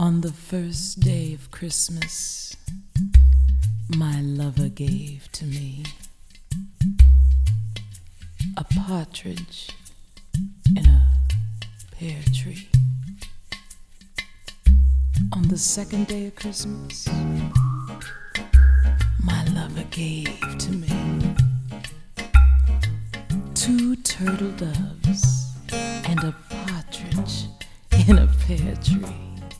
On the first day of Christmas, my lover gave to me a partridge in a pear tree. On the second day of Christmas, my lover gave to me 2 turtle doves and a partridge in a pear tree.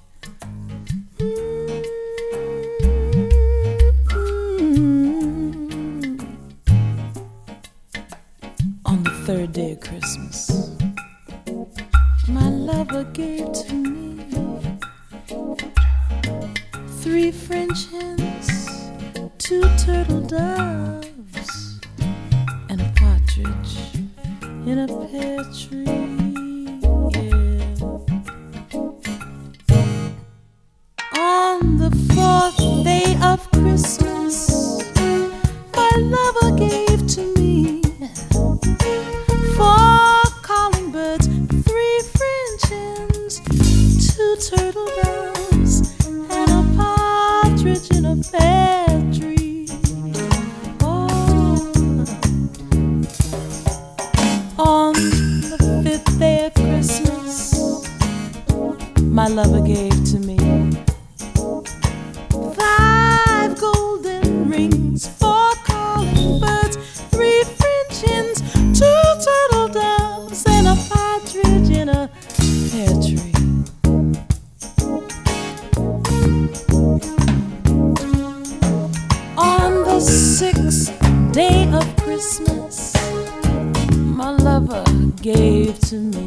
On the third day of Christmas, my lover gave to me 3 French hens, 2 turtle doves, and a partridge in a pear tree. Yeah. On the 4th day of Christmas, my lover gave to me 4 calling birds, 3 French hens, 2 turtle doves, and a partridge in a pear tree. Oh. On the 5th day of Christmas, my lover gave to me 5 golden rings, 4 calling birds, 3 French hens, 2 turtle doves, and a partridge in a pear tree. On the 6th day of Christmas, my lover gave to me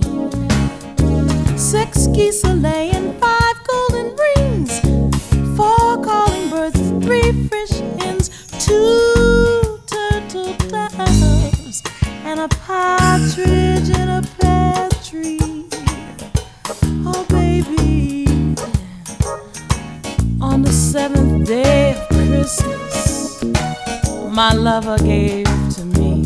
6 geese a-laying, 5 golden rings, 4 calling birds, 3 French hens, 2 turtle doves, and a partridge in a pear tree. Oh, baby. On the 7th day of Christmas, my lover gave to me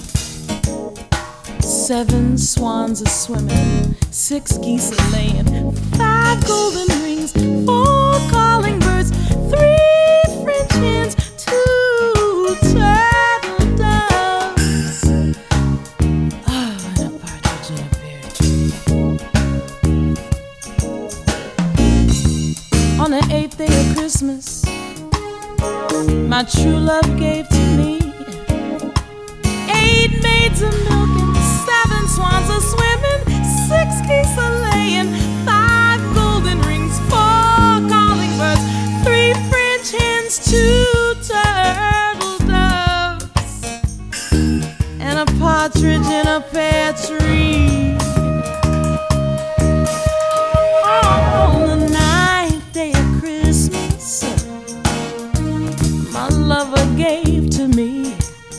7 swans a-swimming, 6 geese a-laying, 5 golden rings, 4 calling birds, 3 French hens, 2 turtle doves, oh, and a partridge in a pear tree. On the 8th day of Christmas, my true love gave to me 8 maids a-milking, 7 swans a-swimming, 6 geese a-laying, 5 golden rings, 4 calling birds, 3 French hens, 2 turtle doves, and a partridge in a pear tree. On the 9th day of Christmas, my lover gave to me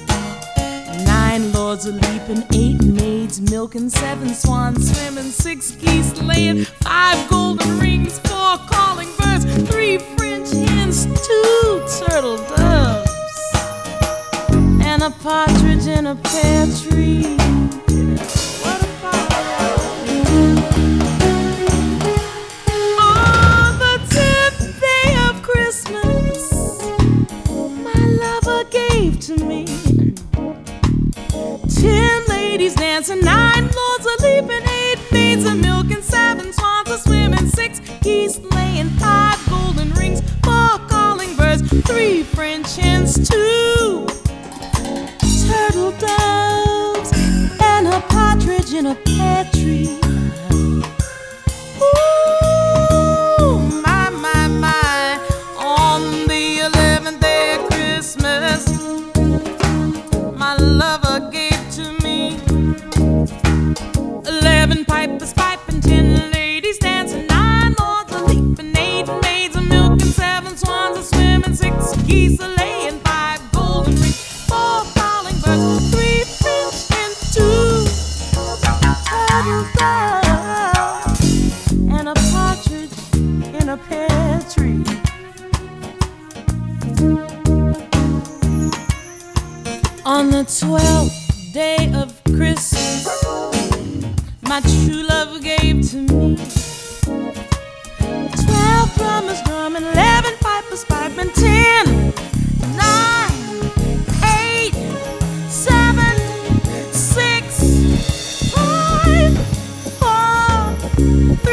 9 lords a-leaping, 8 maids milking, 7 swans swimming, 6 geese laying, 5 golden rings, 4 calling birds, 3 French hens, 2 turtle doves, and a partridge in a pear tree. What a on the 10th day of Christmas, my lover gave to me 10 ladies dancing, 9 lords a-leaping, 8 maids a-milking, 7 swans a-swimming, 6 geese laying, 5 golden rings, 4 calling birds, 3 French hens, 2 turtle doves, and a partridge in a pear tree. Ooh, my, my, my. On the 11th day of Christmas, my lover gave to me 11 pipers piping, 10 ladies dancing, 9 lords a-leaping, 8 maids a-milking, 7 swans a-swimming, 6 geese a-laying, 5 golden rings, 4 calling birds, 3 French hens, 2 turtle doves, and a partridge in a pear tree. On the 12th day of Christmas, my true love gave to me 12 promises. Three